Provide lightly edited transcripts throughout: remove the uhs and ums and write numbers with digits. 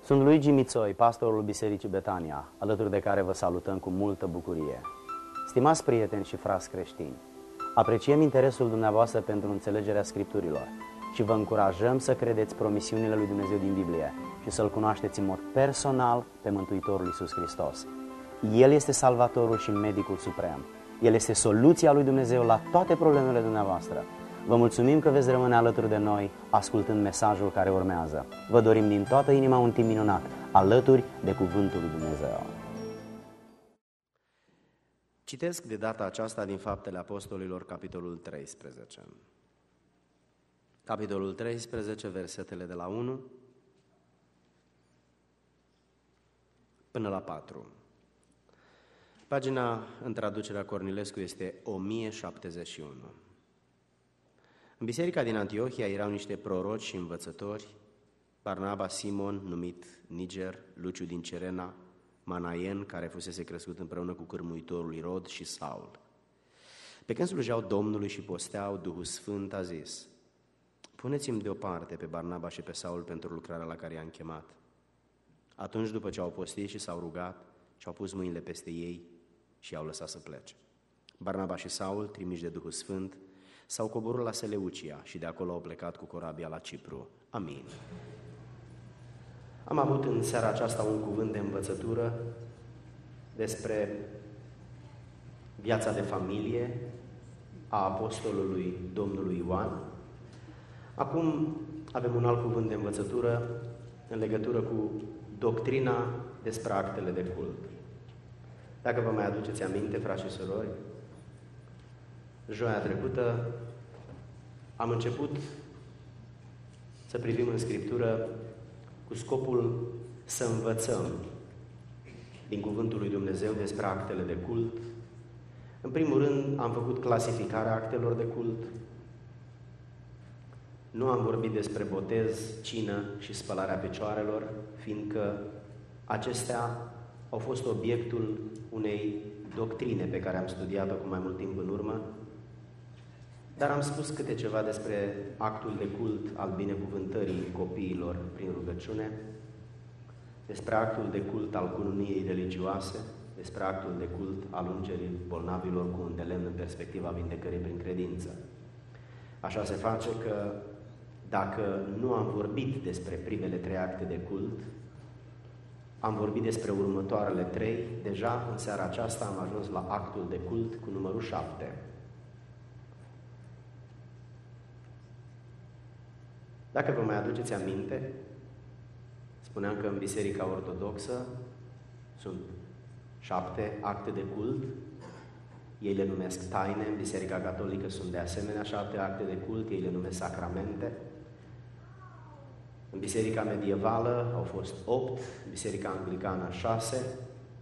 Sunt Luigi Mițoi, pastorul Bisericii Betania, alături de care vă salutăm cu multă bucurie. Stimați prieteni și frați creștini, apreciem interesul dumneavoastră pentru înțelegerea Scripturilor și vă încurajăm să credeți promisiunile lui Dumnezeu din Biblie și să-L cunoașteți în mod personal pe Mântuitorul Iisus Hristos. El este Salvatorul și Medicul Suprem. El este soluția lui Dumnezeu la toate problemele dumneavoastră. Vă mulțumim că veți rămâne alături de noi ascultând mesajul care urmează. Vă dorim din toată inima un timp minunat, alături de Cuvântul lui Dumnezeu. Citesc de data aceasta din Faptele Apostolilor, capitolul 13. Capitolul 13, versetele de la 1 până la 4. Pagina în traducerea Cornilescu este 1071. În biserica din Antiohia erau niște proroci și învățători, Barnaba, Simon, numit Niger, Luciu din Cerena, Manaen, care fusese crescut împreună cu cârmuitorul Irod, și Saul. Pe când slujeau Domnului și posteau, Duhul Sfânt a zis: puneți-mi deoparte pe Barnaba și pe Saul pentru lucrarea la care i-am chemat. Atunci, după ce au postit și s-au rugat, și-au pus mâinile peste ei și i-au lăsat să plece. Barnaba și Saul, trimiși de Duhul Sfânt, s-au coborât la Seleucia și de acolo au plecat cu corabia la Cipru. Amin. Am avut în seara aceasta un cuvânt de învățătură despre viața de familie a apostolului Domnului Ioan. Acum avem un alt cuvânt de învățătură în legătură cu doctrina despre actele de cult. Dacă vă mai aduceți aminte, frați și surori, joia trecută am început să privim în Scriptură cu scopul să învățăm din Cuvântul lui Dumnezeu despre actele de cult. În primul rând am făcut clasificarea actelor de cult. Nu am vorbit despre botez, cină și spălarea picioarelor, fiindcă acestea au fost obiectul unei doctrine pe care am studiat-o cu mai mult timp în urmă, dar am spus câte ceva despre actul de cult al binecuvântării copiilor prin rugăciune, despre actul de cult al cununiei religioase, despre actul de cult al ungerii bolnavilor cu un de lemn în perspectiva vindecării prin credință. Așa se face că dacă nu am vorbit despre primele 3 acte de cult, am vorbit despre următoarele 3, deja în seara aceasta am ajuns la actul de cult cu numărul 7. Dacă vă mai aduceți aminte, spuneam că în Biserica Ortodoxă sunt 7 acte de cult, ei le numesc taine, în Biserica Catolică sunt de asemenea 7 acte de cult, ei le numesc sacramente. În Biserica Medievală au fost 8, în Biserica Anglicană 6.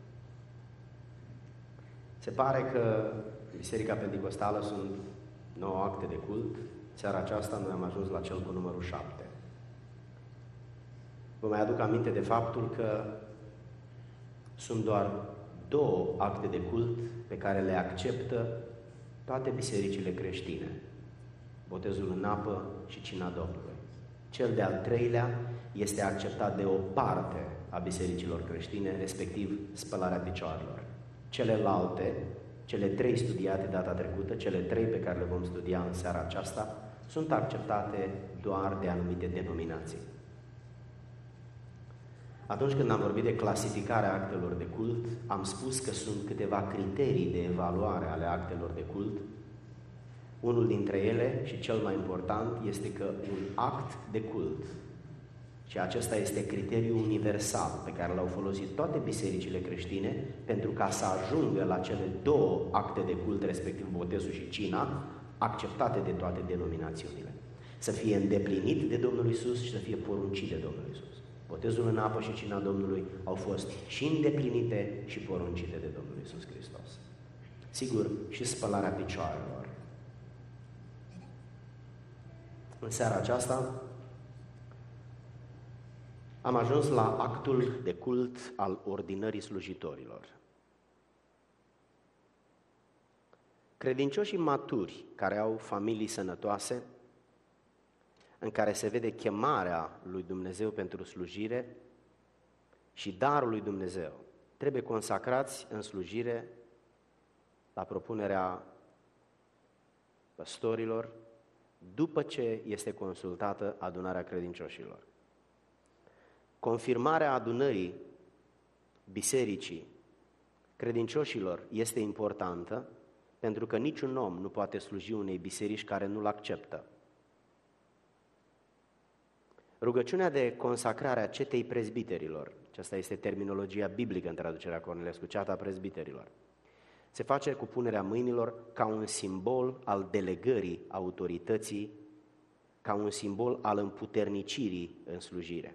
Se pare că în Biserica Pentecostală sunt 9 acte de cult. Seara aceasta noi am ajuns la cel cu numărul 7. Vă mai aduc aminte de faptul că sunt doar 2 acte de cult pe care le acceptă toate bisericile creștine: botezul în apă și cina Domnului. Cel de-al 3-lea este acceptat de o parte a bisericilor creștine, respectiv spălarea picioarelor. Celelalte, cele 3 studiate data trecută, cele 3 pe care le vom studia în seara aceasta, sunt acceptate doar de anumite denominații. Atunci când am vorbit de clasificarea actelor de cult, am spus că sunt câteva criterii de evaluare ale actelor de cult. Unul dintre ele, și cel mai important, este că un act de cult, și acesta este criteriul universal pe care l-au folosit toate bisericile creștine pentru ca să ajungă la cele 2 acte de cult, respectiv botezul și cina, acceptate de toate denominațiunile. Să fie îndeplinit de Domnul Iisus și să fie poruncit de Domnul Iisus. Botezul în apă și cina Domnului au fost și îndeplinite și poruncite de Domnul Iisus Hristos. Sigur, și spălarea picioarelor. În seara aceasta am ajuns la actul de cult al ordinării slujitorilor. Credincioșii maturi care au familii sănătoase, în care se vede chemarea lui Dumnezeu pentru slujire, și darul lui Dumnezeu trebuie consacrați în slujire la propunerea păstorilor, după ce este consultată adunarea credincioșilor. Confirmarea adunării bisericii credincioșilor este importantă pentru că niciun om nu poate sluji unei biserici care nu-l acceptă. Rugăciunea de consacrare a cetei prezbiterilor, aceasta este terminologia biblică în traducerea Cornilescu, ceata prezbiterilor, se face cu punerea mâinilor ca un simbol al delegării autorității, ca un simbol al împuternicirii în slujire.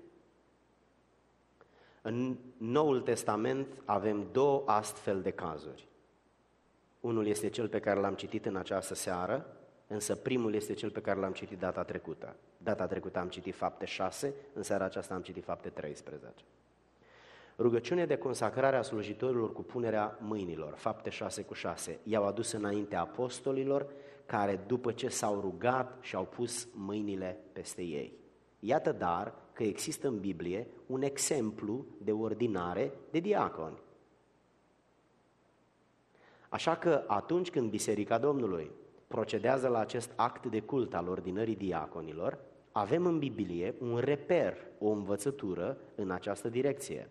În Noul Testament avem două astfel de cazuri. Unul este cel pe care l-am citit în această seară, însă primul este cel pe care l-am citit data trecută. Data trecută am citit Fapte 6, în seara aceasta am citit Fapte 13. Rugăciune de consacrare a slujitorilor cu punerea mâinilor, Fapte 6:6, i-au adus înaintea apostolilor, care după ce s-au rugat și-au pus mâinile peste ei. Iată dar că există în Biblie un exemplu de ordinare de diaconi. Așa că atunci când Biserica Domnului procedează la acest act de cult al ordinării diaconilor, avem în Biblie un reper, o învățătură în această direcție.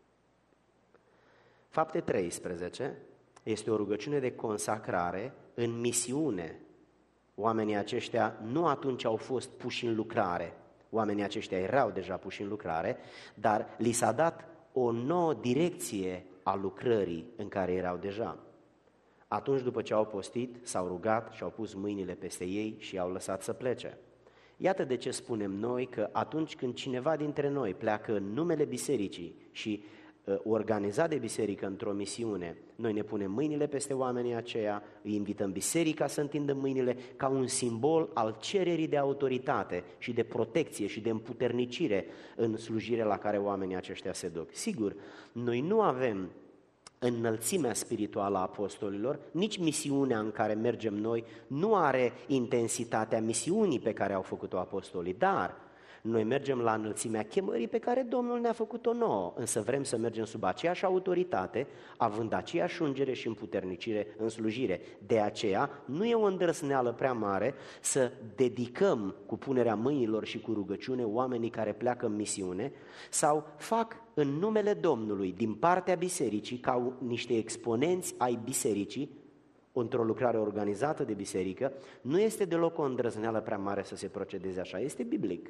Fapte 13 este o rugăciune de consacrare în misiune. Oamenii aceștia nu atunci au fost puși în lucrare, oamenii aceștia erau deja puși în lucrare, dar li s-a dat o nouă direcție a lucrării în care erau deja. Atunci, după ce au postit, s-au rugat și au pus mâinile peste ei și i-au lăsat să plece. Iată de ce spunem noi că atunci când cineva dintre noi pleacă în numele bisericii și organizat de biserică într-o misiune, noi ne punem mâinile peste oamenii aceia, îi invităm biserica să întindă mâinile ca un simbol al cererii de autoritate și de protecție și de împuternicire în slujire la care oamenii aceștia se duc. Sigur, noi nu avem înălțimea spirituală a apostolilor, nici misiunea în care mergem noi nu are intensitatea misiunii pe care au făcut-o apostolii, dar noi mergem la înălțimea chemării pe care Domnul ne-a făcut-o nouă, însă vrem să mergem sub aceeași autoritate, având aceeași ungere și împuternicire în slujire. De aceea nu e o îndrăzneală prea mare să dedicăm cu punerea mâinilor și cu rugăciune oamenii care pleacă în misiune sau fac în numele Domnului, din partea bisericii, ca niște exponenți ai bisericii, într-o lucrare organizată de biserică. Nu este deloc o îndrăzneală prea mare să se procedeze așa, este biblic.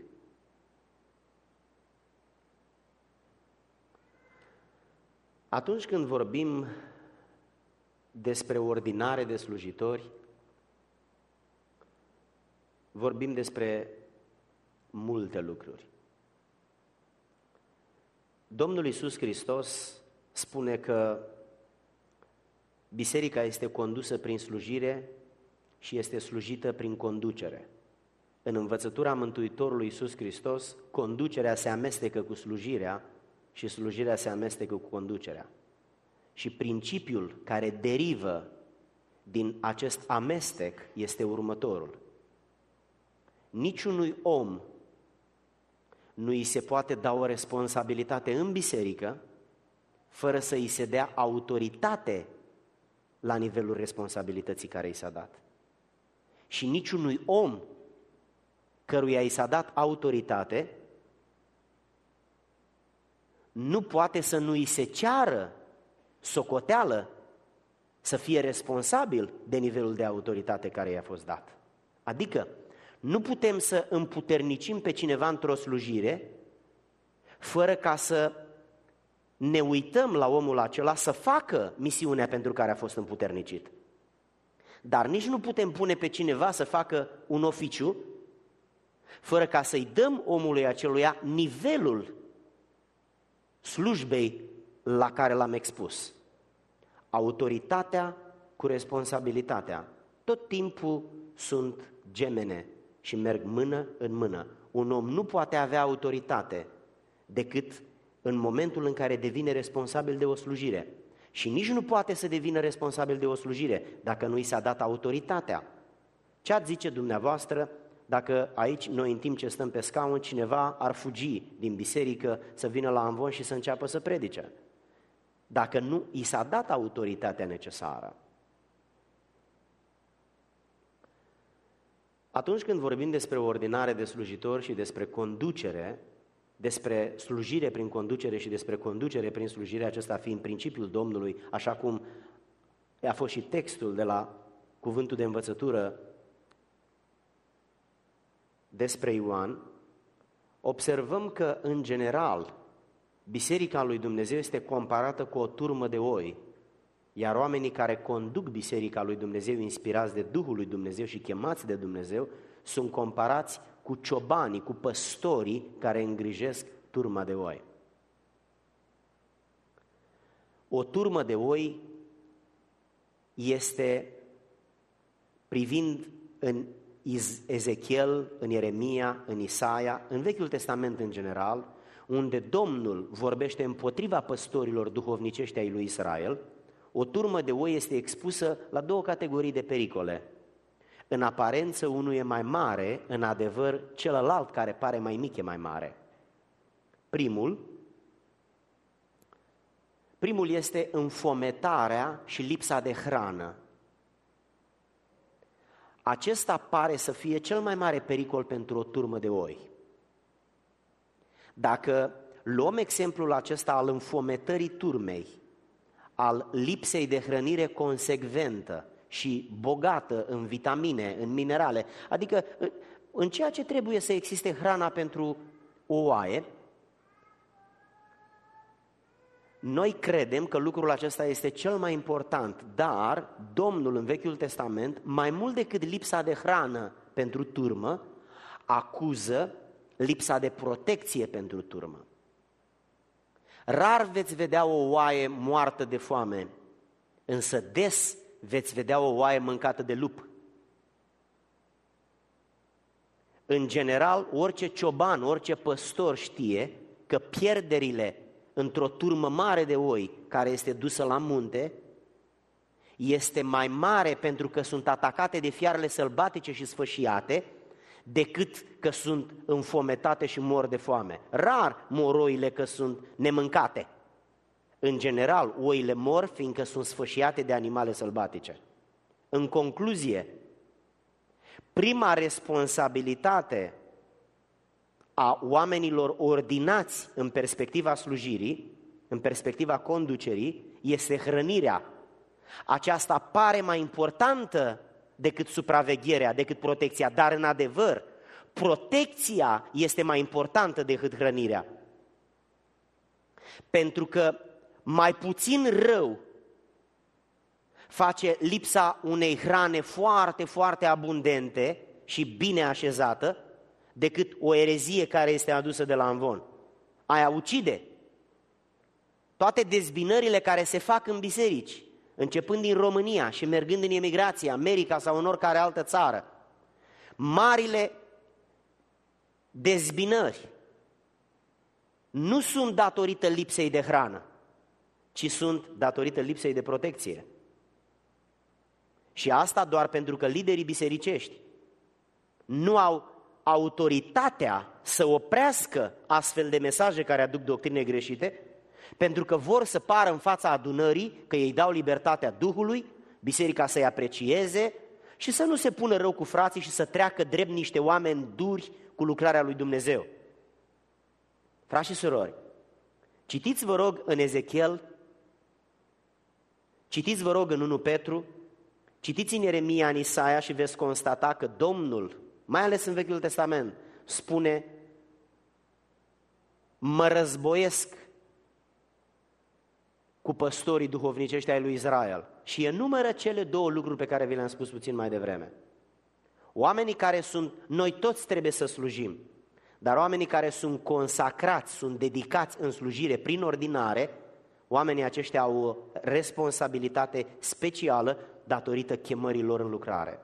Atunci când vorbim despre ordinare de slujitori, vorbim despre multe lucruri. Domnul Iisus Hristos spune că biserica este condusă prin slujire și este slujită prin conducere. În învățătura Mântuitorului Iisus Hristos, conducerea se amestecă cu slujirea și slujirea se amestecă cu conducerea. Și principiul care derivă din acest amestec este următorul. Niciunui om nu îi se poate da o responsabilitate în biserică fără să îi se dea autoritate la nivelul responsabilității care i s-a dat. Și niciunui om căruia i s-a dat autoritate nu poate să nu îi se ceară socoteală să fie responsabil de nivelul de autoritate care i-a fost dat. Adică nu putem să împuternicim pe cineva într-o slujire fără ca să ne uităm la omul acela să facă misiunea pentru care a fost împuternicit. Dar nici nu putem pune pe cineva să facă un oficiu fără ca să-i dăm omului aceluia nivelul slujbei la care l-am expus. Autoritatea cu responsabilitatea tot timpul sunt gemene și merg mână în mână. Un om nu poate avea autoritate decât în momentul în care devine responsabil de o slujire. Și nici nu poate să devină responsabil de o slujire dacă nu i s-a dat autoritatea. Ce ați zice dumneavoastră dacă aici noi în timp ce stăm pe scaun, cineva ar fugi din biserică să vină la amvon și să înceapă să predice. Dacă nu i s-a dat autoritatea necesară. Atunci când vorbim despre ordinare de slujitori și despre conducere, despre slujire prin conducere și despre conducere prin slujire, acesta fiind principiul Domnului, așa cum a fost și textul de la cuvântul de învățătură despre Ioan, observăm că, în general, Biserica lui Dumnezeu este comparată cu o turmă de oi, iar oamenii care conduc Biserica lui Dumnezeu, inspirați de Duhul lui Dumnezeu și chemați de Dumnezeu, sunt comparați cu ciobanii, cu păstorii care îngrijesc turma de oi. O turmă de oi este, privind în Ezechiel, în Ieremia, în Isaia, în Vechiul Testament în general, unde Domnul vorbește împotriva păstorilor duhovnicești ai lui Israel, o turmă de oi este expusă la două categorii de pericole. În aparență unul e mai mare, în adevăr celălalt care pare mai mic e mai mare. Primul este înfometarea și lipsa de hrană. Acesta pare să fie cel mai mare pericol pentru o turmă de oi. Dacă luăm exemplul acesta al înfometării turmei, al lipsei de hrănire consecventă și bogată în vitamine, în minerale, adică în ceea ce trebuie să existe hrana pentru o oaie, noi credem că lucrul acesta este cel mai important, dar Domnul în Vechiul Testament, mai mult decât lipsa de hrană pentru turmă, acuză lipsa de protecție pentru turmă. Rar veți vedea o oaie moartă de foame, însă des veți vedea o oaie mâncată de lup. În general, orice cioban, orice păstor știe că pierderile într-o turmă mare de oi care este dusă la munte este mai mare pentru că sunt atacate de fiarele sălbatice și sfășiate decât că sunt înfometate și mor de foame. Rar mor oile că sunt nemâncate. În general, oile mor fiindcă sunt sfășiate de animale sălbatice. În concluzie, prima responsabilitate a oamenilor ordinați în perspectiva slujirii, în perspectiva conducerii, este hrănirea. Aceasta pare mai importantă decât supravegherea, decât protecția, dar în adevăr, protecția este mai importantă decât hrănirea. Pentru că mai puțin rău face lipsa unei hrane foarte, foarte abundente și bine așezată decât o erezie care este adusă de la amvon. Aia ucide. Toate dezbinările care se fac în biserici, începând din România și mergând în emigrație, America sau în oricare altă țară, marile dezbinări nu sunt datorită lipsei de hrană, ci sunt datorită lipsei de protecție. Și asta doar pentru că liderii bisericești nu au autoritatea să oprească astfel de mesaje care aduc doctrine greșite, pentru că vor să pară în fața adunării că ei dau libertatea Duhului, biserica să-i aprecieze și să nu se pună rău cu frații și să treacă drept niște oameni duri cu lucrarea lui Dumnezeu. Frați și surori, citiți vă rog în Ezechiel, citiți vă rog în 1 Petru, citiți în Ieremia, în Isaia și veți constata că Domnul, mai ales în Vechiul Testament, spune: mă războiesc cu păstorii duhovnicești ai lui Israel. Și enumără cele două lucruri pe care vi le-am spus puțin mai devreme. Oamenii care sunt, noi toți trebuie să slujim, dar oamenii care sunt consacrați, sunt dedicați în slujire prin ordinare, oamenii aceștia au o responsabilitate specială datorită chemării lor în lucrare.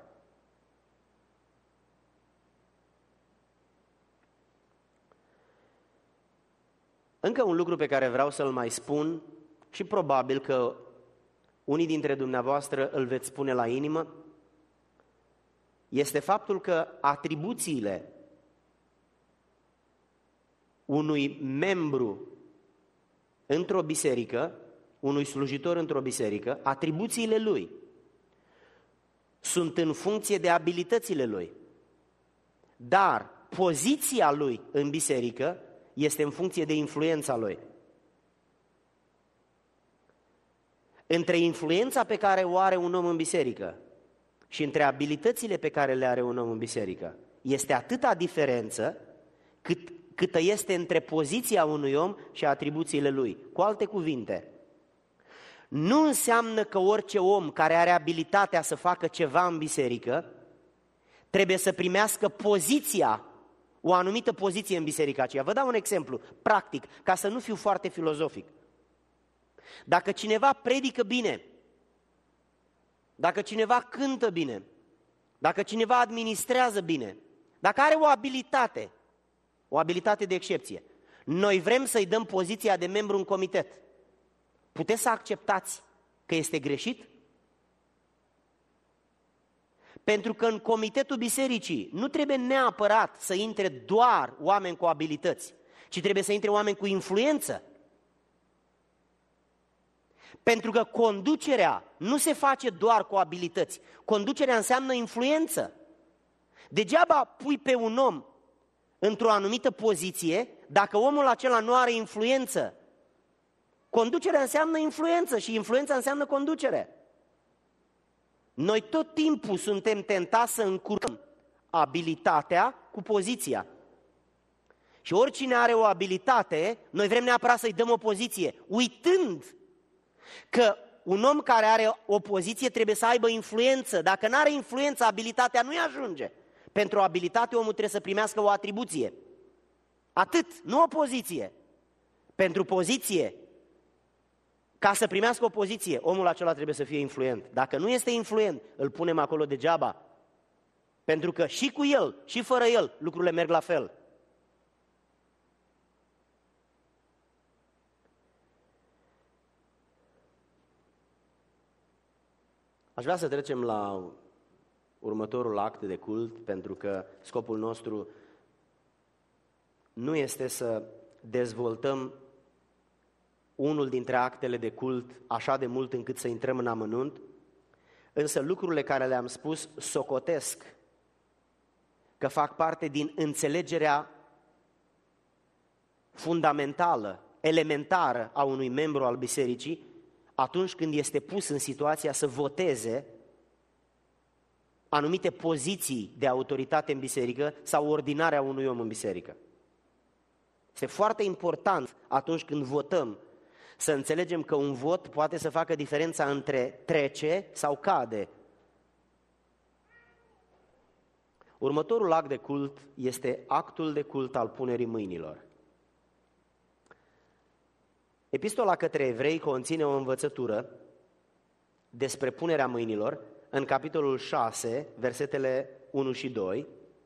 Încă un lucru pe care vreau să-l mai spun și probabil că unii dintre dumneavoastră îl veți spune la inimă, este faptul că atribuțiile unui membru într-o biserică, unui slujitor într-o biserică, atribuțiile lui sunt în funcție de abilitățile lui. Dar poziția lui în biserică este în funcție de influența lui. Între influența pe care o are un om în biserică și între abilitățile pe care le are un om în biserică este atâta diferență câtă este între poziția unui om și atribuțiile lui. Cu alte cuvinte, nu înseamnă că orice om care are abilitatea să facă ceva în biserică trebuie să primească poziția, o anumită poziție în biserica aceea. Vă dau un exemplu practic, ca să nu fiu foarte filozofic. Dacă cineva predică bine, dacă cineva cântă bine, dacă cineva administrează bine, dacă are o abilitate de excepție, noi vrem să-i dăm poziția de membru în comitet. Puteți să acceptați că este greșit? Pentru că în comitetul bisericii nu trebuie neapărat să intre doar oameni cu abilități, ci trebuie să intre oameni cu influență. Pentru că conducerea nu se face doar cu abilități. Conducerea înseamnă influență. Degeaba pui pe un om într-o anumită poziție dacă omul acela nu are influență. Conducerea înseamnă influență și influența înseamnă conducere. Noi tot timpul suntem tentați să încurcăm abilitatea cu poziția. Și oricine are o abilitate, noi vrem neapărat să-i dăm o poziție, uitând că un om care are o poziție trebuie să aibă influență. Dacă nu are influență, abilitatea nu-i ajunge. Pentru o abilitate omul trebuie să primească o atribuție. Atât, nu o poziție. Pentru poziție, ca să primească o poziție, omul acela trebuie să fie influent. Dacă nu este influent, îl punem acolo degeaba. Pentru că și cu el, și fără el, lucrurile merg la fel. Aș vrea să trecem la următorul act de cult, pentru că scopul nostru nu este să dezvoltăm unul dintre actele de cult așa de mult încât să intrăm în amănunt, însă lucrurile care le-am spus socotesc că fac parte din înțelegerea fundamentală, elementară a unui membru al bisericii atunci când este pus în situația să voteze anumite poziții de autoritate în biserică sau ordinarea unui om în biserică. Este foarte important atunci când votăm să înțelegem că un vot poate să facă diferența între trece sau cade. Următorul act de cult este actul de cult al punerii mâinilor. Epistola către evrei conține o învățătură despre punerea mâinilor în capitolul 6, versetele 1 și 2.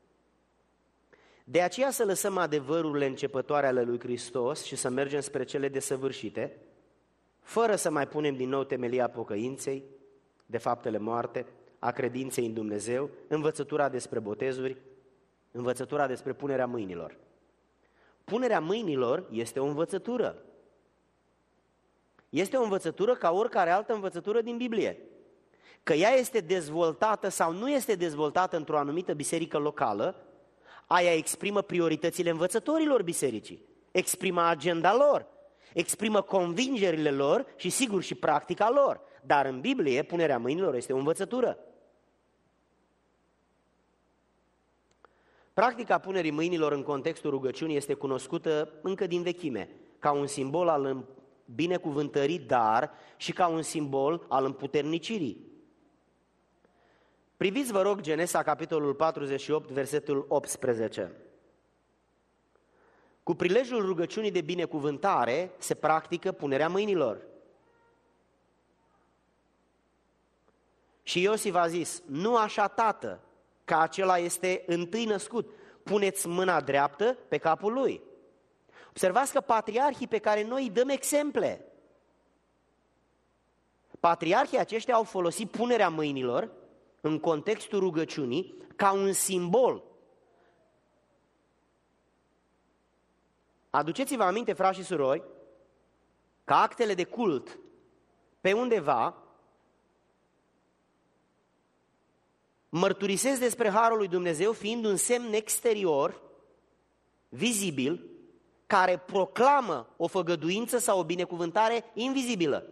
De aceea să lăsăm adevărurile începătoare ale lui Hristos și să mergem spre cele desăvârșite, fără să mai punem din nou temelia pocăinței, de faptele moarte, a credinței în Dumnezeu, învățătura despre botezuri, învățătura despre punerea mâinilor. Punerea mâinilor este o învățătură. Este o învățătură ca oricare altă învățătură din Biblie. Că ea este dezvoltată sau nu este dezvoltată într-o anumită biserică locală, aia exprimă prioritățile învățătorilor bisericii, exprimă agenda lor, exprimă convingerile lor și sigur și practica lor. Dar în Biblie, punerea mâinilor este o învățătură. Practica punerii mâinilor în contextul rugăciunii este cunoscută încă din vechime, ca un simbol al binecuvântării, dar și ca un simbol al împuternicirii. Priviți, vă rog, Genesa, capitolul 48, versetul 18. Cu prilejul rugăciunii de binecuvântare se practică punerea mâinilor. Și Iosif a zis, nu așa, tată, că acela este întâi născut, puneți mâna dreaptă pe capul lui. Observați că patriarhii pe care noi îi dăm exemple, patriarhii aceștia au folosit punerea mâinilor în contextul rugăciunii ca un simbol. Aduceți-vă aminte, frați și surori, că actele de cult pe undeva mărturisesc despre harul lui Dumnezeu fiind un semn exterior, vizibil, care proclamă o făgăduință sau o binecuvântare invizibilă.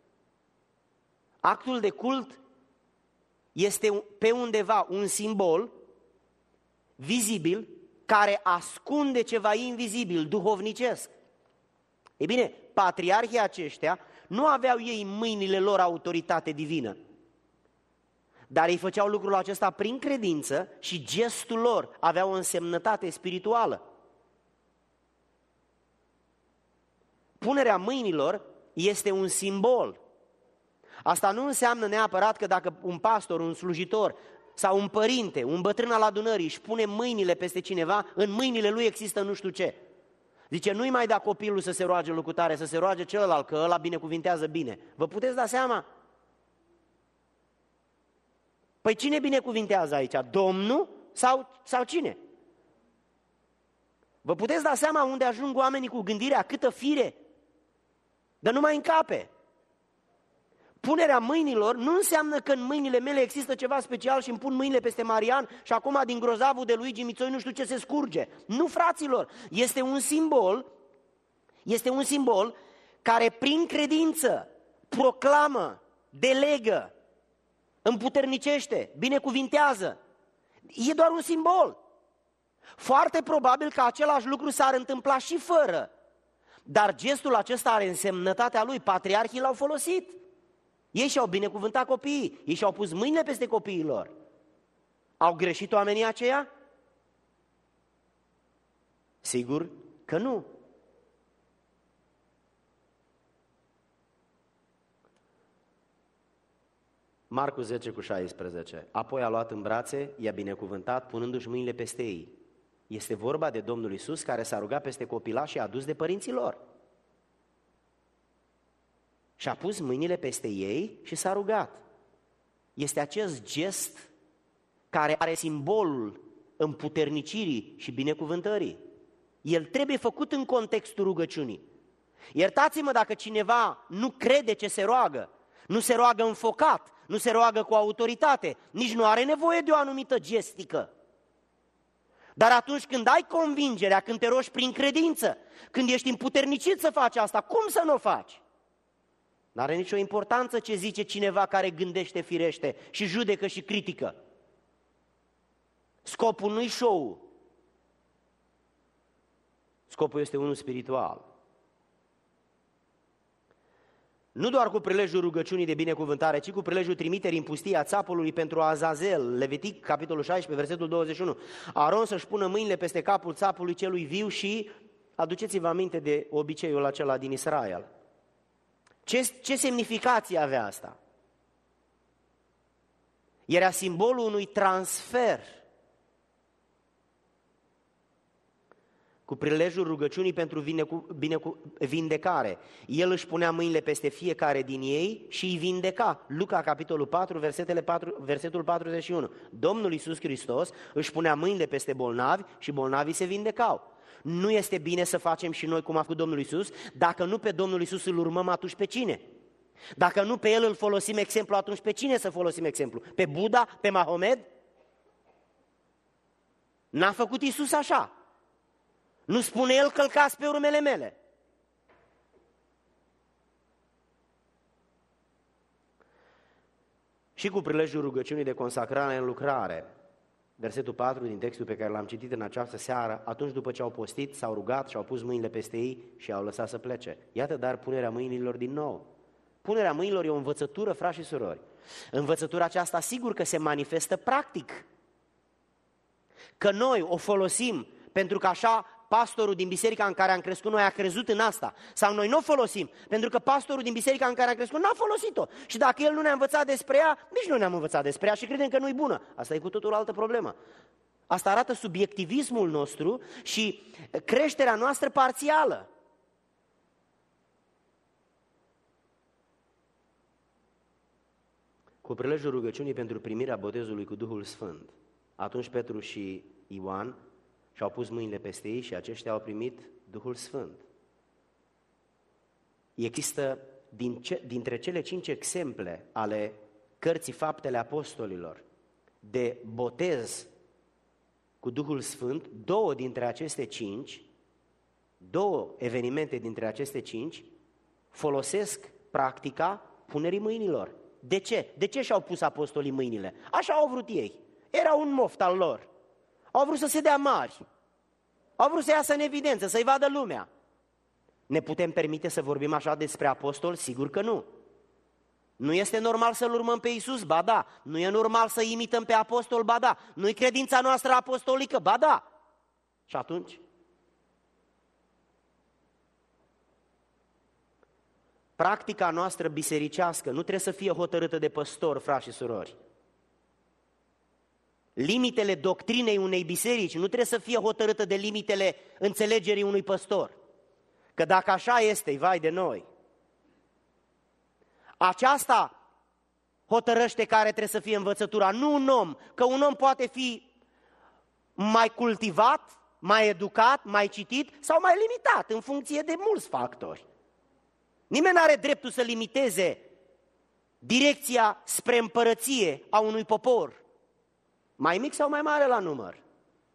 Actul de cult este pe undeva un simbol vizibil care ascunde ceva invizibil, duhovnicesc. Ei bine, patriarhii aceștia nu aveau ei în mâinile lor autoritate divină, dar ei făceau lucrul acesta prin credință și gestul lor avea o însemnătate spirituală. Punerea mâinilor este un simbol. Asta nu înseamnă neapărat că dacă un pastor, un slujitor sau un părinte, un bătrân al adunării își pune mâinile peste cineva, în mâinile lui există nu știu ce. Zice, nu-i mai da copilul să se roage lui cutare, să se roage celălalt, că ăla binecuvintează bine. Vă puteți da seama? Păi cine binecuvintează aici? Domnul sau cine? Vă puteți da seama unde ajung oamenii cu gândirea, câtă fire? Dar nu mai încape. Punerea mâinilor nu înseamnă că în mâinile mele există ceva special și îmi pun mâinile peste Marian și acum din grozavul de Luigi Mițoi nu știu ce se scurge. Nu, fraților, este un simbol care prin credință proclamă, delegă, împuternicește, binecuvintează. E doar un simbol. Foarte probabil că același lucru s-ar întâmpla și fără. Dar gestul acesta are însemnătatea lui, patriarhii l-au folosit. Ei și-au binecuvântat copiii, ei și-au pus mâinile peste copiii lor. Au greșit oamenii aceia? Sigur că nu. Marcu 10:16. Apoi a luat în brațe, i-a binecuvântat, punându-și mâinile peste ei. Este vorba de Domnul Iisus care s-a rugat peste copilași adus de părinții lor. Și a pus mâinile peste ei și s-a rugat. Este acest gest care are simbolul împuternicirii și binecuvântării. El trebuie făcut în contextul rugăciunii. Iertați-mă dacă cineva nu crede ce se roagă, nu se roagă înfocat, nu se roagă cu autoritate, nici nu are nevoie de o anumită gestică. Dar atunci când ai convingerea, când te rogi prin credință, când ești împuternicit să faci asta, cum să nu o faci? N-are nicio importanță ce zice cineva care gândește firește și judecă și critică. Scopul nu-i show-ul. Scopul este unul spiritual. Nu doar cu prilejul rugăciunii de binecuvântare, ci cu prilejul trimiterii în pustia țapului pentru Azazel. Levitic, capitolul 16, versetul 21. Aron să-și pună mâinile peste capul țapului celui viu și aduceți-vă aminte de obiceiul acela din Israel. Ce semnificație avea asta? Era simbolul unui transfer. Cu prilejul rugăciunii pentru vindecare. El își punea mâinile peste fiecare din ei și îi vindeca. Luca, capitolul 4, versetul 41. Domnul Iisus Hristos își punea mâinile peste bolnavi și bolnavii se vindecau. Nu este bine să facem și noi cum a făcut Domnul Iisus? Dacă nu pe Domnul Iisus îl urmăm, atunci pe cine? Dacă nu pe El îl folosim exemplu, atunci pe cine să folosim exemplu? Pe Buddha? Pe Mahomed? N-a făcut Iisus așa. Nu spune El, călcați pe urmele mele. Și cu prilejul rugăciunii de consacrare în lucrare. Versetul 4 din textul pe care l-am citit în această seară, atunci după ce au postit, s-au rugat și au pus mâinile peste ei și au lăsat să plece. Iată dar punerea mâinilor din nou. Punerea mâinilor e o învățătură, frați și surori. Învățătura aceasta sigur că se manifestă practic. Că noi o folosim pentru că așa pastorul din biserica în care am crescut noi a crezut în asta. Sau noi nu o folosim, pentru că pastorul din biserica în care am crescut n-a folosit-o. Și dacă el nu ne-a învățat despre ea, nici nu ne-am învățat despre ea și credem că nu-i bună. Asta e cu totul altă problemă. Asta arată subiectivismul nostru și creșterea noastră parțială. cu prilejul rugăciunii pentru primirea botezului cu Duhul Sfânt. Atunci Petru și Ioan și-au pus mâinile peste ei și aceștia au primit Duhul Sfânt. Există dintre cele 5 exemple ale cărții Faptele Apostolilor de botez cu Duhul Sfânt, 2 dintre aceste 5, 2 evenimente dintre aceste 5 folosesc practica punerii mâinilor. De ce? De ce și-au pus apostolii mâinile? Așa au vrut ei. Era un moft al lor. Au vrut să se dea mari. Au vrut să iasă în evidență, să-i vadă lumea. Ne putem permite să vorbim așa despre apostol? Sigur că nu. Nu este normal să-L urmăm pe Iisus? Ba da. Nu e normal să imităm pe apostol? Ba da. Nu-i credința noastră apostolică? Ba da. Și atunci? Practica noastră bisericească nu trebuie să fie hotărâtă de păstor, frați și surori. Limitele doctrinei unei biserici nu trebuie să fie hotărâtă de limitele înțelegerii unui păstor. Că dacă așa este, vai de noi. Aceasta hotărăște care trebuie să fie învățătura, nu un om. Că un om poate fi mai cultivat, mai educat, mai citit sau mai limitat în funcție de mulți factori. Nimeni nu are dreptul să limiteze direcția spre împărăție a unui popor, mai mic sau mai mare la număr.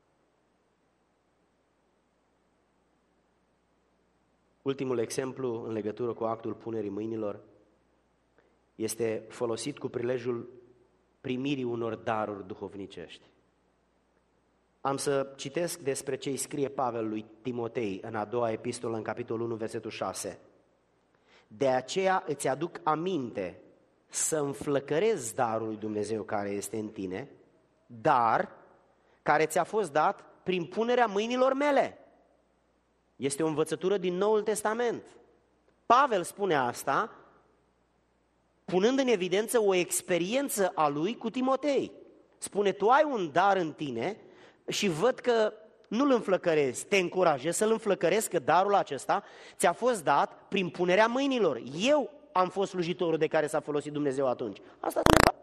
Ultimul exemplu în legătură cu actul punerii mâinilor este folosit cu prilejul primirii unor daruri duhovnicești. Am să citesc despre ce îi scrie Pavel lui Timotei în a doua epistolă, în capitolul 1, versetul 6. De aceea îți aduc aminte să înflăcărezi darul lui Dumnezeu care este în tine, dar care ți-a fost dat prin punerea mâinilor mele. Este o învățătură din Noul Testament. Pavel spune asta punând în evidență o experiență a lui cu Timotei. Spune, tu ai un dar în tine și văd că nu-l înflăcărezi, te încurajez să-l înflăcărezi, că darul acesta ți-a fost dat prin punerea mâinilor. Eu am fost slujitorul de care s-a folosit Dumnezeu atunci. Asta spune.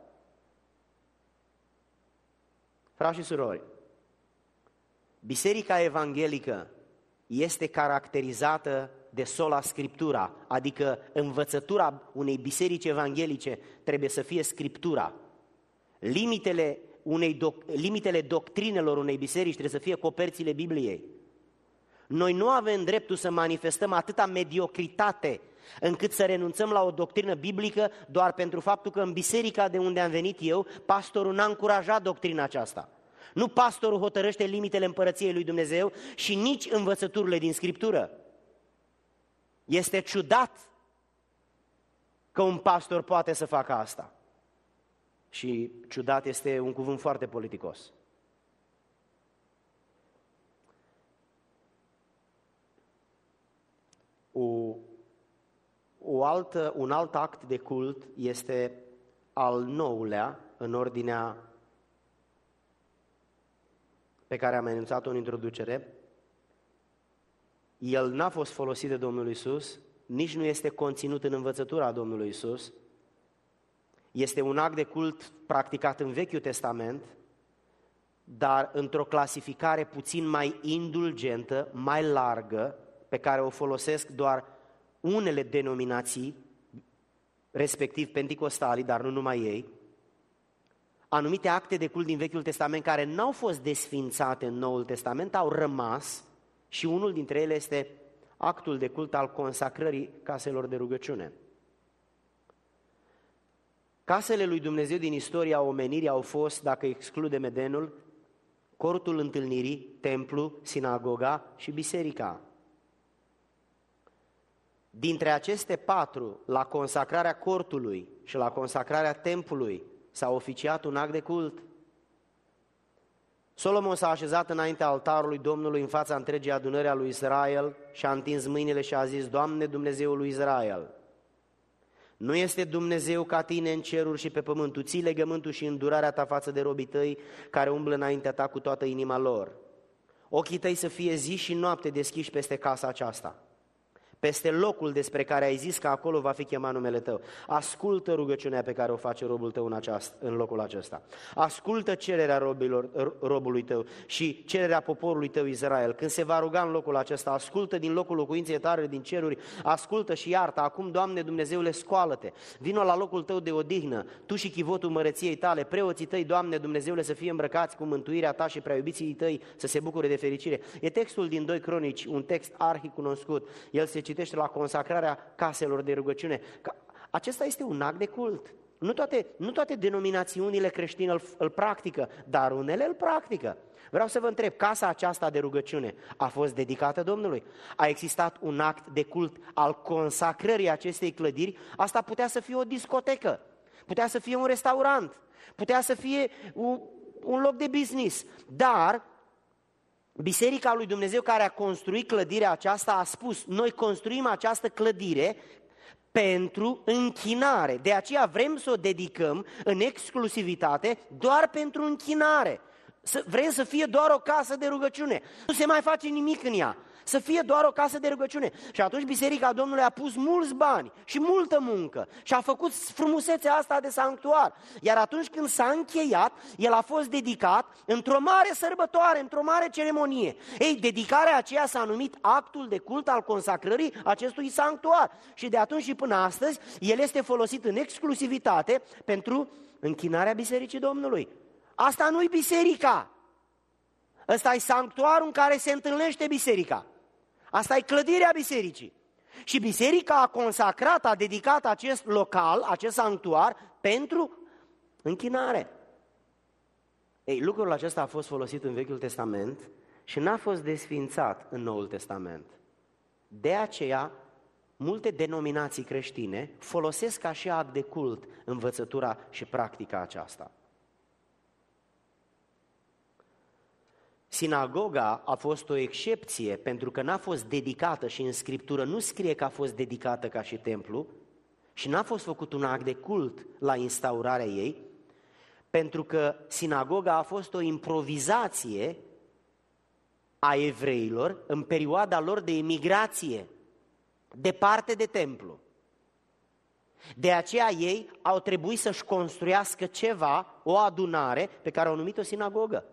Frați și surori, Biserica Evanghelică este caracterizată de sola Scriptura, adică învățătura unei biserici evanghelice trebuie să fie Scriptura. Limitele doctrinelor unei biserici trebuie să fie coperțile Bibliei. Noi nu avem dreptul să manifestăm atâta mediocritate încât să renunțăm la o doctrină biblică doar pentru faptul că în biserica de unde am venit eu, pastorul n-a încurajat doctrina aceasta. Nu pastorul hotărăște limitele împărăției lui Dumnezeu și nici învățăturile din Scriptură. Este ciudat că un pastor poate să facă asta. Și ciudat este un cuvânt foarte politicos. Un alt act de cult este al 9-lea în ordinea pe care am enunțat-o în introducere. El n-a fost folosit de Domnul Iisus, nici nu este conținut în învățătura Domnului Iisus. Este un act de cult practicat în Vechiul Testament, dar într-o clasificare puțin mai indulgentă, mai largă, pe care o folosesc doar unele denominații, respectiv penticostalii, dar nu numai ei. Anumite acte de cult din Vechiul Testament care n-au fost desfințate în Noul Testament au rămas și unul dintre ele este actul de cult al consacrării caselor de rugăciune. Casele lui Dumnezeu din istoria omenirii au fost, dacă excludem Edenul, cortul întâlnirii, templu, sinagoga și biserica. Dintre aceste 4, la consacrarea cortului și la consacrarea templului, s-a oficiat un act de cult. Solomon s-a așezat înaintea altarului Domnului în fața întregii adunări a lui Israel și a întins mâinile și a zis, Doamne, Dumnezeul lui Israel, nu este Dumnezeu ca tine în ceruri și pe pământ, tu ții legământul și îndurarea ta față de robii tăi care umblă înaintea ta cu toată inima lor. Ochii tăi să fie zi și noapte deschiși peste casa aceasta, peste locul despre care ai zis că acolo va fi chemat numele tău. Ascultă rugăciunea pe care o face robul tău în locul acesta. Ascultă cererea robului tău și cererea poporului tău Israel. Când se va ruga în locul acesta, ascultă din locul locuinței tale din ceruri, ascultă și iartă. Acum, Doamne Dumnezeule, scoală-te, vino la locul tău de odihnă, tu și chivotul măreției tale, preoții tăi, Doamne Dumnezeule, să fie îmbrăcați cu mântuirea ta și prea iubiții tăi să se bucure de fericire. E textul din 2 Cronici, un text arhicunoscut. El se citește la consacrarea caselor de rugăciune. Acesta este un act de cult. Nu toate denominațiunile creștine îl practică, dar unele îl practică. Vreau să vă întreb, casa aceasta de rugăciune a fost dedicată Domnului? A existat un act de cult al consacrării acestei clădiri? Asta putea să fie o discotecă, putea să fie un restaurant, putea să fie un loc de business, dar Biserica lui Dumnezeu care a construit clădirea aceasta a spus: noi construim această clădire pentru închinare, de aceea vrem să o dedicăm în exclusivitate doar pentru închinare. Vrem să fie doar o casă de rugăciune, nu se mai face nimic în ea, să fie doar o casă de rugăciune. Și atunci Biserica Domnului a pus mulți bani și multă muncă și a făcut frumusețea asta de sanctuar. Iar atunci când s-a încheiat, el a fost dedicat într-o mare sărbătoare, într-o mare ceremonie. Ei, dedicarea aceea s-a numit actul de cult al consacrării acestui sanctuar. Și de atunci și până astăzi, el este folosit în exclusivitate pentru închinarea Bisericii Domnului. Asta nu-i biserica. Ăsta e sanctuarul în care se întâlnește biserica. Asta e clădirea bisericii. Și biserica a consacrat, a dedicat acest local, acest sanctuar, pentru închinare. Ei, lucrul acesta a fost folosit în Vechiul Testament și n-a fost desființat în Noul Testament. De aceea, multe denominații creștine folosesc ca și act de cult învățătura și practica aceasta. Sinagoga a fost o excepție pentru că n-a fost dedicată și în Scriptură nu scrie că a fost dedicată ca și templu și n-a fost făcut un act de cult la instaurarea ei, pentru că sinagoga a fost o improvizație a evreilor în perioada lor de emigrație, departe de templu. De aceea ei au trebuit să-și construiască ceva, o adunare pe care au numit-o sinagogă.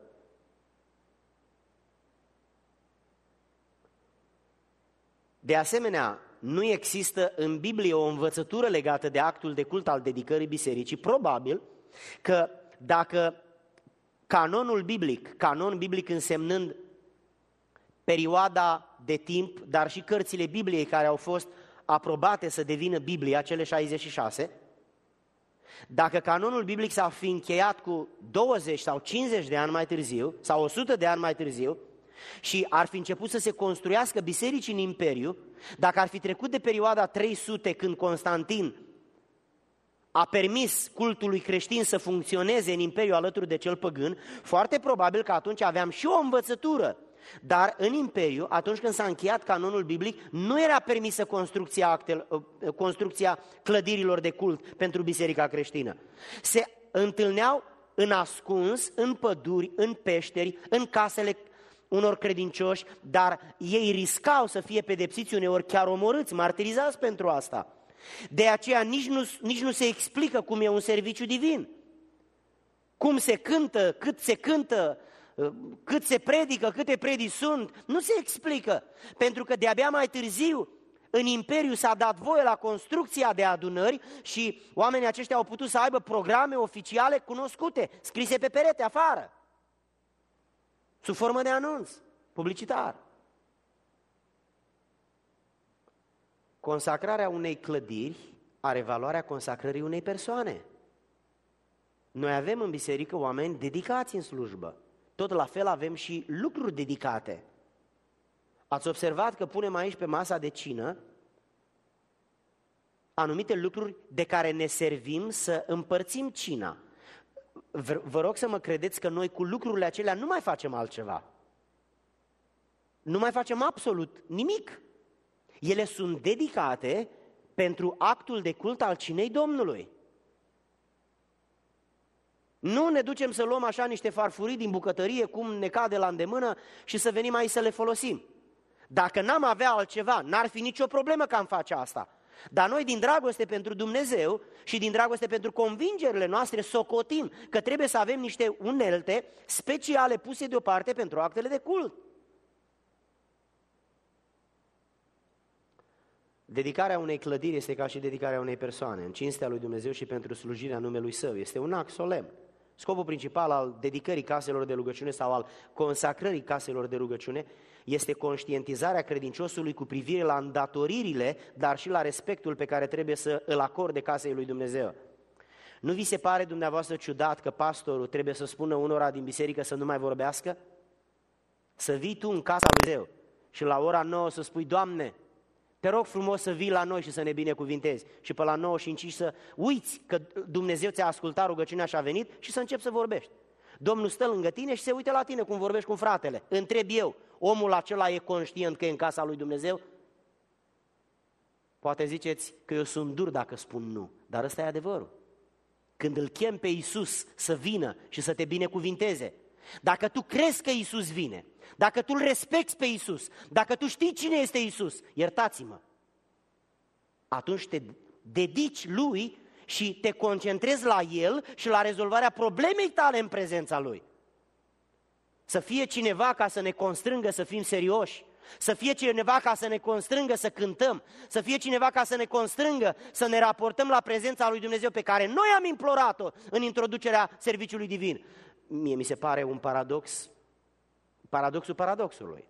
De asemenea, nu există în Biblie o învățătură legată de actul de cult al dedicării bisericii. Probabil că dacă canon biblic însemnând perioada de timp, dar și cărțile Bibliei care au fost aprobate să devină Biblia, cele 66, dacă canonul biblic s-ar fi încheiat cu 20 sau 50 de ani mai târziu, sau 100 de ani mai târziu, și ar fi început să se construiască biserici în Imperiu, dacă ar fi trecut de perioada 300 când Constantin a permis cultului creștin să funcționeze în Imperiu alături de cel păgân, foarte probabil că atunci aveam și o învățătură. Dar în Imperiu, atunci când s-a încheiat canonul biblic, nu era permisă construcția clădirilor de cult pentru biserica creștină. Se întâlneau în ascuns, în păduri, în peșteri, în casele unor credincioși, dar ei riscau să fie pedepsiți, uneori chiar omorâți, martirizați pentru asta. De aceea nici nu se explică cum e un serviciu divin. Cum se cântă, cât se predică, câte predici sunt, nu se explică. Pentru că de-abia mai târziu în Imperiu s-a dat voie la construcția de adunări și oamenii aceștia au putut să aibă programe oficiale cunoscute, scrise pe perete afară, sub formă de anunț publicitar. Consacrarea unei clădiri are valoarea consacrării unei persoane. Noi avem în biserică oameni dedicați în slujbă. Tot la fel avem și lucruri dedicate. Ați observat că punem aici pe masa de cină anumite lucruri de care ne servim să împărțim cina. Vă rog să mă credeți că noi cu lucrurile acelea nu mai facem altceva. Nu mai facem absolut nimic. Ele sunt dedicate pentru actul de cult al cinei Domnului. Nu ne ducem să luăm așa niște farfurii din bucătărie, cum ne cade la îndemână, și să venim aici să le folosim. Dacă n-am avea altceva, n-ar fi nicio problemă că am face asta. Dar noi, din dragoste pentru Dumnezeu și din dragoste pentru convingerile noastre, socotim că trebuie să avem niște unelte speciale puse deoparte pentru actele de cult. Dedicarea unei clădiri este ca și dedicarea unei persoane, în cinstea lui Dumnezeu și pentru slujirea numelui Său. Este un act solemn. Scopul principal al dedicării caselor de rugăciune sau al consacrării caselor de rugăciune este conștientizarea credinciosului cu privire la îndatoririle, dar și la respectul pe care trebuie să îl acorde casei lui Dumnezeu. Nu vi se pare dumneavoastră ciudat că pastorul trebuie să spună unora din biserică să nu mai vorbească? Să vii tu în casa lui Dumnezeu și la ora 9 să spui: Doamne, te rog frumos să vii la noi și să ne binecuvintezi. Și pe la 9 și 5 să uiți că Dumnezeu ți-a ascultat rugăciunea și a venit și să începi să vorbești. Domnul stă lângă tine și se uită la tine cum vorbești cu fratele. Întreb eu, omul acela e conștient că e în casa lui Dumnezeu? Poate ziceți că eu sunt dur dacă spun nu, dar ăsta e adevărul. Când îl chem pe Iisus să vină și să te binecuvinteze, dacă tu crezi că Iisus vine, dacă tu îl respecti pe Iisus, dacă tu știi cine este Iisus, iertați-mă, atunci te dedici Lui și te concentrezi la El și la rezolvarea problemei tale în prezența Lui. Să fie cineva ca să ne constrângă să fim serioși, să fie cineva ca să ne constrângă să cântăm, să fie cineva ca să ne constrângă să ne raportăm la prezența lui Dumnezeu pe care noi am implorat-o în introducerea serviciului divin. Mie mi se pare un paradox, paradoxul paradoxului.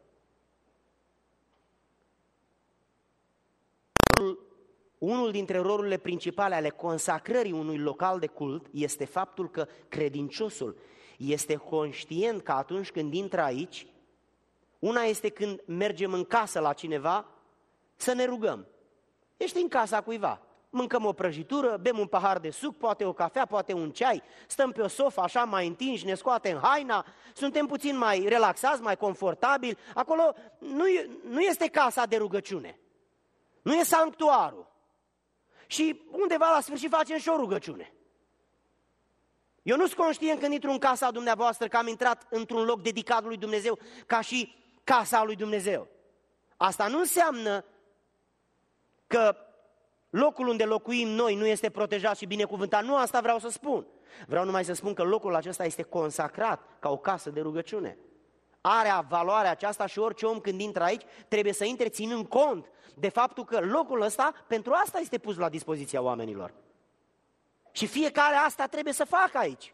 Unul dintre rolurile principale ale consacrării unui local de cult este faptul că credinciosul este conștient că atunci când intră aici, una este când mergem în casă la cineva să ne rugăm. Ești în casa cuiva, mâncăm o prăjitură, bem un pahar de suc, poate o cafea, poate un ceai, stăm pe o sofă așa mai întinși, ne scoatem haina, suntem puțin mai relaxați, mai confortabili. Acolo nu este casa de rugăciune, nu e sanctuarul. Și undeva la sfârșit facem și o rugăciune. Eu nu sunt conștient când intru în casa dumneavoastră că am intrat într-un loc dedicat lui Dumnezeu ca și casa lui Dumnezeu. Asta nu înseamnă că locul unde locuim noi nu este protejat și binecuvântat. Nu asta vreau să spun. Vreau numai să spun că locul acesta este consacrat ca o casă de rugăciune. Are valoarea aceasta și orice om când intră aici trebuie să intre ținând cont de faptul că locul ăsta pentru asta este pus la dispoziția oamenilor. Și fiecare asta trebuie să facă aici.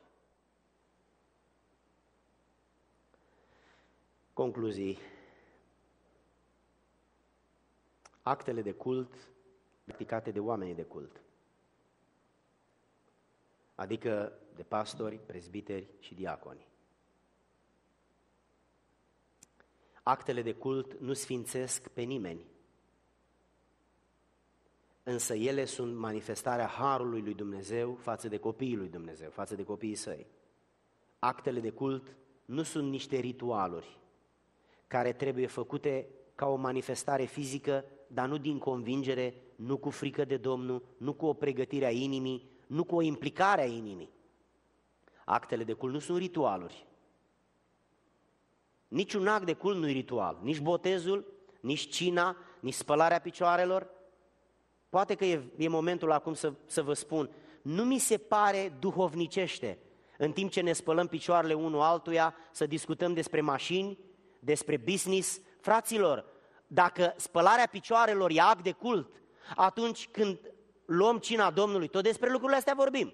Concluzii. Actele de cult practicate de oamenii de cult, adică de pastori, prezbiteri și diaconi. Actele de cult nu sfințesc pe nimeni, însă ele sunt manifestarea harului lui Dumnezeu față de copiii lui Dumnezeu, față de copiii săi. Actele de cult nu sunt niște ritualuri care trebuie făcute ca o manifestare fizică, dar nu din convingere, nu cu frică de Domnul, nu cu o pregătire a inimii, nu cu o implicare a inimii. Actele de cult nu sunt ritualuri. Niciun act de cult nu e ritual, nici botezul, nici cina, nici spălarea picioarelor. Poate că e momentul acum să vă spun, nu mi se pare duhovnicește, în timp ce ne spălăm picioarele unul altuia, să discutăm despre mașini, despre business. Fraților, dacă spălarea picioarelor e act de cult, atunci când luăm cina Domnului, tot despre lucrurile astea vorbim.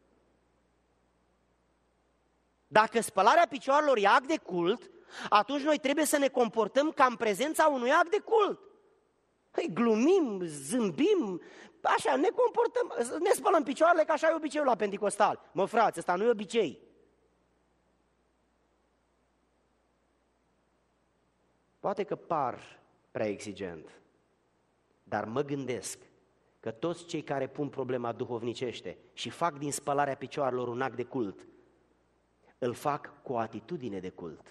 Dacă spălarea picioarelor e act de cult, atunci noi trebuie să ne comportăm ca în prezența unui act de cult. Păi glumim, zâmbim, așa, ne comportăm, ne spălăm picioarele ca așa e obiceiul la Penticostal. Mă, frați, ăsta nu e obicei. Poate că par prea exigent, dar mă gândesc că toți cei care pun problema duhovnicește și fac din spălarea picioarelor un act de cult, îl fac cu o atitudine de cult.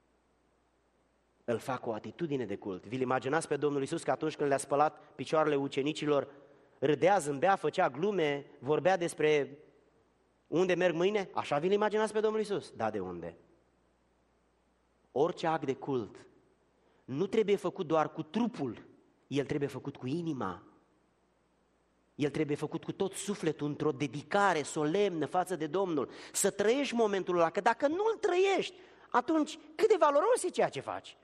Îl fac cu o atitudine de cult. Vi-l imaginați pe Domnul Iisus că atunci când le-a spălat picioarele ucenicilor, râdea, zâmbea, făcea glume, vorbea despre unde merg mâine? Așa vi-l imaginați pe Domnul Iisus? Da, de unde? Orice act de cult nu trebuie făcut doar cu trupul, el trebuie făcut cu inima. El trebuie făcut cu tot sufletul, într-o dedicare solemnă față de Domnul. Să trăiești momentul ăla, că dacă nu-l trăiești, atunci cât de valoros e ceea ce faci?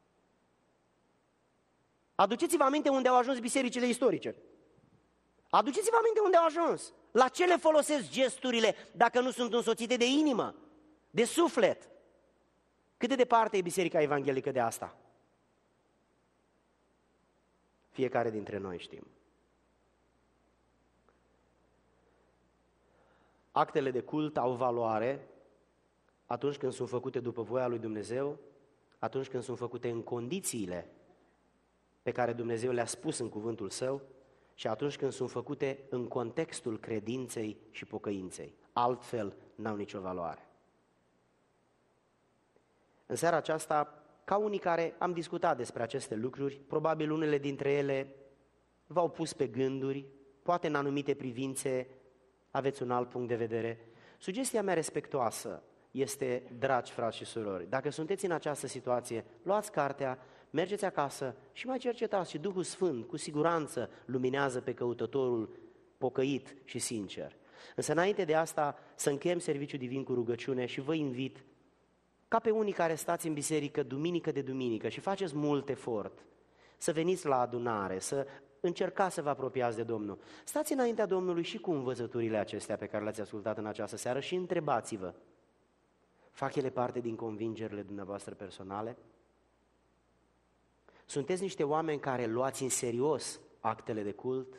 Aduceți-vă aminte unde au ajuns bisericile istorice. Aduceți-vă aminte unde au ajuns. La ce le folosesc gesturile dacă nu sunt însoțite de inimă, de suflet? Cât de departe e Biserica Evanghelică de asta? Fiecare dintre noi știm. Actele de cult au valoare atunci când sunt făcute după voia lui Dumnezeu, atunci când sunt făcute în condițiile pe care Dumnezeu le-a spus în cuvântul Său și atunci când sunt făcute în contextul credinței și pocăinței. Altfel, n-au nicio valoare. În seara aceasta, ca unii care am discutat despre aceste lucruri, probabil unele dintre ele v-au pus pe gânduri, poate în anumite privințe aveți un alt punct de vedere. Sugestia mea respectoasă este, dragi frați și surori, dacă sunteți în această situație, luați cartea, mergeți acasă și mai cercetați și Duhul Sfânt, cu siguranță, luminează pe căutătorul pocăit și sincer. Însă înainte de asta să încheiem serviciul divin cu rugăciune și vă invit, ca pe unii care stați în biserică duminică de duminică și faceți mult efort, să veniți la adunare, să încercați să vă apropiați de Domnul. Stați înaintea Domnului și cu învățăturile acestea pe care le-ați ascultat în această seară și întrebați-vă, fac ele parte din convingerile dumneavoastră personale? Sunteți niște oameni care luați în serios actele de cult?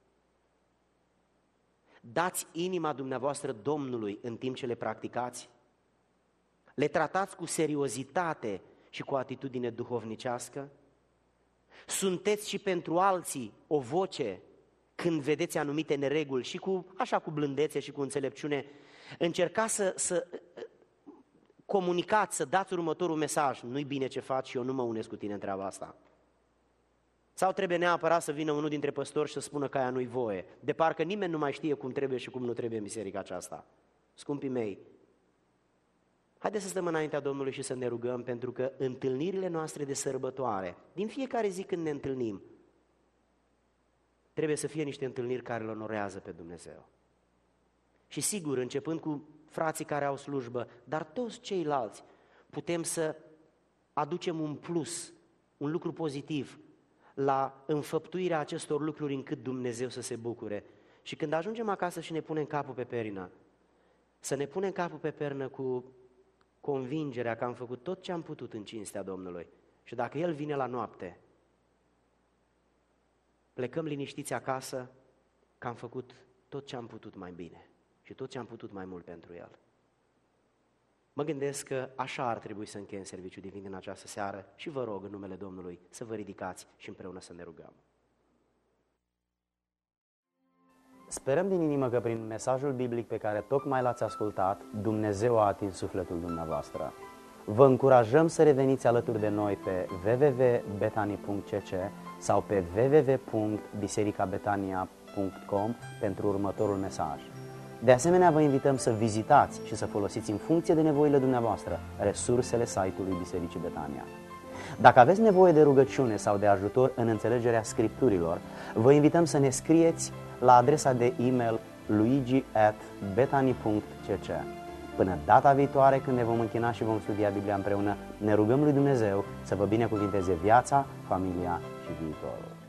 Dați inima dumneavoastră Domnului în timp ce le practicați? Le tratați cu seriozitate și cu atitudine duhovnicească? Sunteți și pentru alții o voce când vedeți anumite nereguli și cu blândețe și cu înțelepciune? Încercați să comunicați, să dați următorul mesaj: nu-i bine ce faci și eu nu mă unesc cu tine în treaba asta. Sau trebuie neapărat să vină unul dintre păstori și să spună că aia nu-i voie, de parcă nimeni nu mai știe cum trebuie și cum nu trebuie în biserica aceasta. Scumpii mei, haideți să stăm înaintea Domnului și să ne rugăm, pentru că întâlnirile noastre de sărbătoare, din fiecare zi când ne întâlnim, trebuie să fie niște întâlniri care îl onorează pe Dumnezeu. Și sigur, începând cu frații care au slujbă, dar toți ceilalți, putem să aducem un plus, un lucru pozitiv la înfăptuirea acestor lucruri încât Dumnezeu să se bucure. Și când ajungem acasă și ne punem capul pe perină, să ne punem capul pe pernă cu convingerea că am făcut tot ce am putut în cinstea Domnului. Și dacă El vine la noapte, plecăm liniștiți acasă că am făcut tot ce am putut mai bine și tot ce am putut mai mult pentru El. Mă gândesc că așa ar trebui să încheiem serviciul divin în această seară și vă rog în numele Domnului să vă ridicați și împreună să ne rugăm. Sperăm din inimă că prin mesajul biblic pe care tocmai l-ați ascultat, Dumnezeu a atins sufletul dumneavoastră. Vă încurajăm să reveniți alături de noi pe www.betani.cc sau pe www.bisericabetania.com pentru următorul mesaj. De asemenea, vă invităm să vizitați și să folosiți în funcție de nevoile dumneavoastră resursele site-ului Bisericii Betania. Dacă aveți nevoie de rugăciune sau de ajutor în înțelegerea Scripturilor, vă invităm să ne scrieți la adresa de e-mail luigi@betani.cc. Până data viitoare, când ne vom închina și vom studia Biblia împreună, ne rugăm lui Dumnezeu să vă binecuvinteze viața, familia și viitorul.